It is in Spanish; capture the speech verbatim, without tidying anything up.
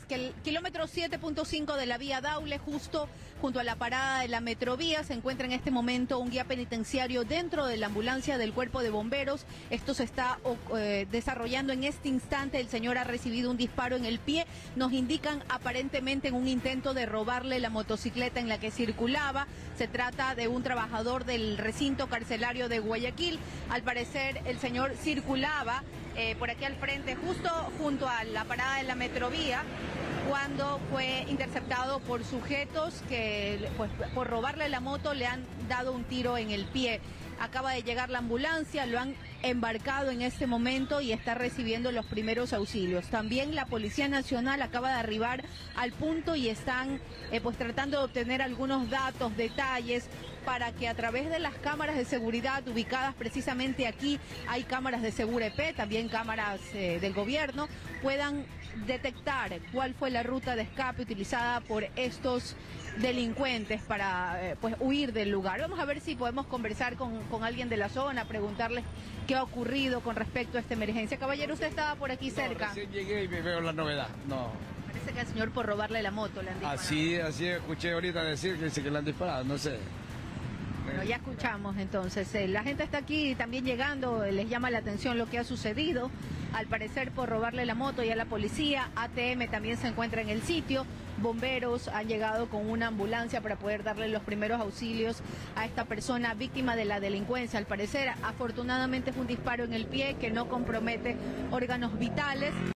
que el kilómetro siete punto cinco de la vía Daule, justo junto a la parada de la Metrovía, se encuentra en este momento un guía penitenciario dentro de la ambulancia del Cuerpo de Bomberos. Esto se está eh, desarrollando en este instante. El señor ha recibido un disparo en el pie. Nos indican aparentemente en un intento de robarle la motocicleta en la que circulaba. Se trata de un trabajador del recinto carcelario de Guayaquil. Al parecer el señor circulaba eh, por aquí al frente, justo junto a la parada de la Metrovía, cuando fue interceptado por sujetos que, pues, por robarle la moto le han dado un tiro en el pie. Acaba de llegar la ambulancia, lo han embarcado en este momento y está recibiendo los primeros auxilios. También la Policía Nacional acaba de arribar al punto y están eh, pues tratando de obtener algunos datos, detalles, para que a través de las cámaras de seguridad ubicadas precisamente aquí, hay cámaras de Segurep, también cámaras eh, del gobierno, puedan detectar cuál fue la ruta de escape utilizada por estos delincuentes para eh, pues huir del lugar. Vamos a ver si podemos conversar con, con alguien de la zona, preguntarles qué ha ocurrido con respecto a esta emergencia. Caballero, usted estaba por aquí cerca. No, recién llegué y me veo la novedad. No. Parece que al señor por robarle la moto le han disparado. Así, así escuché ahorita decir que dice que le han disparado, no sé. Bueno, ya escuchamos entonces. Eh, la gente está aquí también llegando, eh, les llama la atención lo que ha sucedido. Al parecer por robarle la moto, ya la policía, A T M también se encuentra en el sitio. Bomberos han llegado con una ambulancia para poder darle los primeros auxilios a esta persona víctima de la delincuencia. Al parecer, afortunadamente fue un disparo en el pie que no compromete órganos vitales.